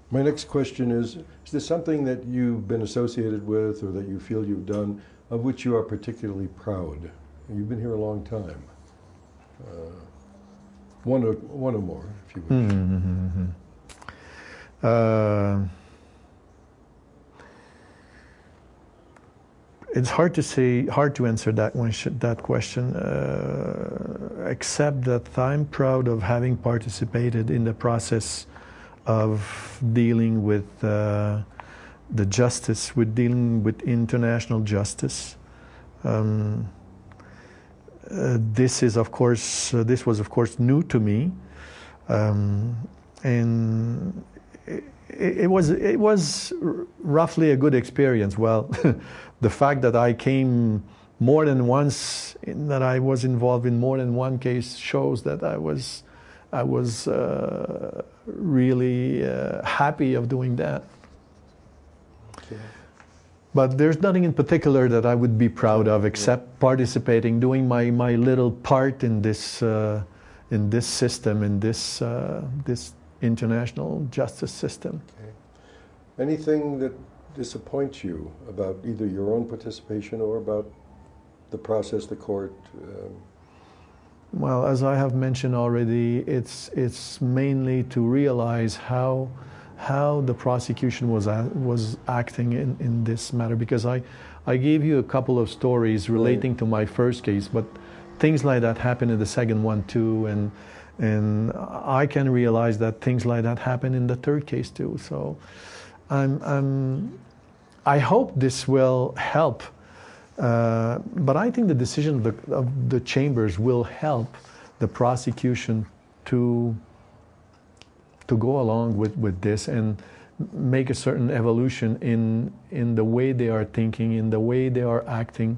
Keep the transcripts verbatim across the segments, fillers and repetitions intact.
My next question is, is there something that you've been associated with or that you feel you've done of which you are particularly proud? You've been here a long time. Uh, one, or, one or more, if you wish. Mm-hmm. uh, it's hard to say, hard to answer that one, that question, uh, except that I'm proud of having participated in the process of dealing with uh, the justice, with dealing with international justice. Um, uh, this is, of course, uh, this was, of course, new to me, um, and it, it was it was roughly a good experience. Well, the fact that I came more than once, that I was involved in more than one case, shows that I was. I was uh, really uh, happy of doing that. Okay. But there's nothing in particular that I would be proud of except participating, doing my, my little part in this uh, in this system, in this uh, this international justice system. Okay. Anything that disappoints you about either your own participation or about the process, the court? Um, Well, as I have mentioned already, it's it's mainly to realize how how the prosecution was a, was acting in, in this matter, because I I gave you a couple of stories relating to my first case, but things like that happen in the second one too, and and I can realize that things like that happen in the third case too. So I'm I'm I hope this will help. Uh, but I think the decision of the, of the chambers will help the prosecution to to go along with, with this and make a certain evolution in in the way they are thinking, in the way they are acting.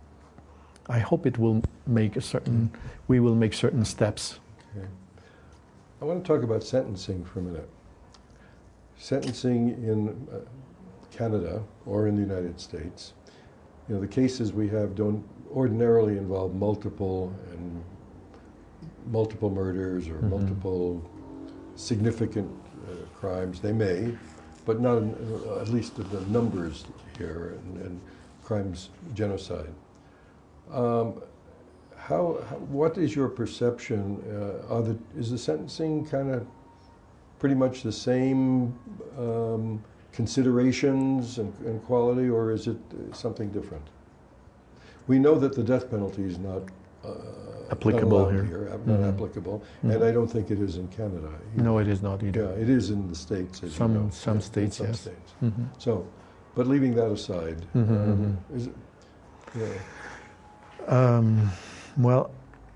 I hope it will make a certain, we will make certain steps. Okay. I want to talk about sentencing for a minute. Sentencing in uh, Canada or in the United States. You know, the cases we have don't ordinarily involve multiple and multiple murders or mm-hmm. multiple significant uh, crimes. They may, but not in, uh, at least the numbers here, and, and crimes, genocide. Um, how, how? What is your perception? Uh, are the, is the sentencing kind of pretty much the same? Um, considerations and, and quality, or is it uh, something different? We know that the death penalty is not uh, applicable not here, here not mm-hmm. applicable, mm-hmm. and I don't think it is in Canada either. No, it is not either. Yeah, it is in the States, as some you know. some yeah, states, some yes. States. Mm-hmm. So, but leaving that aside, mm-hmm, um, mm-hmm. is it? Yeah. Um, well,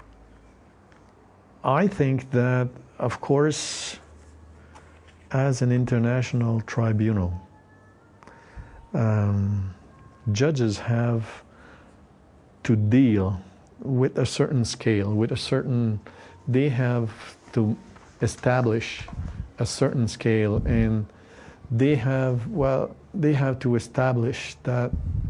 I think that, of course, as an international tribunal, um, judges have to deal with a certain scale, with a certain, they have to establish a certain scale, and they have, well, they have to establish that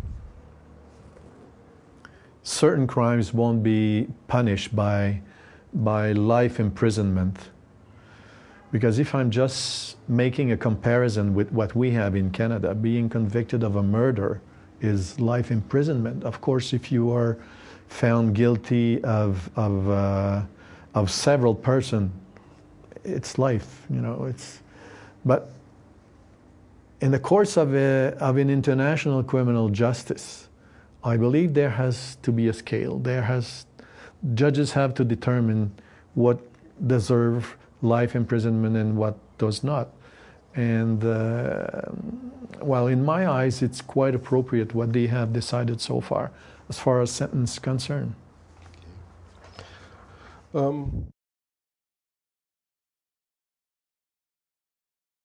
certain crimes won't be punished by, by life imprisonment. Because if I'm just making a comparison with what we have in Canada, being convicted of a murder is life imprisonment. Of course, if you are found guilty of of uh, of several persons, it's life. You know, it's. But in the course of a, of an international criminal justice, I believe there has to be a scale. There has judges have to determine what deserve life imprisonment and what does not. And uh, well, in my eyes, it's quite appropriate what they have decided so far, as far as sentence concerned. Um,